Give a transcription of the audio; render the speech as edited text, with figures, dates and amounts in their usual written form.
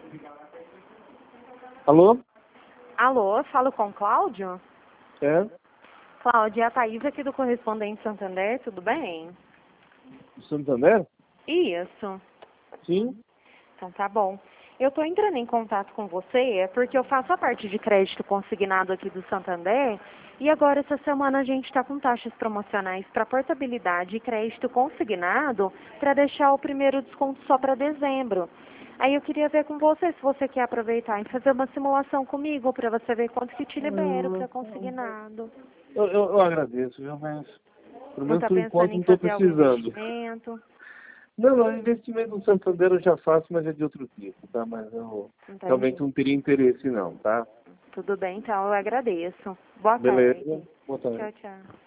Alô? Alô, falo com o Cláudio? É? Cláudio, é a Thaís aqui do Correspondente Santander, tudo bem? Do Santander? Isso. Sim. Então tá bom. Eu estou entrando em contato com você porque eu faço a parte de crédito consignado aqui do Santander e agora essa semana a gente está com taxas promocionais para portabilidade e crédito consignado para deixar o primeiro desconto só para dezembro. Aí eu queria ver com você se você quer aproveitar e fazer uma simulação comigo para você ver quanto que te libero para consignado. Eu agradeço, viu? Mas pelo Não menos está por pensando enquanto em não estou fazer algum precisando. investimento? Não, investimento no Santander eu já faço, mas é de outro tipo, tá? Mas eu realmente Entendi. não teria interesse não, tá? Tudo bem, então eu agradeço. Boa tarde. Beleza. Boa tarde. Tchau, tchau.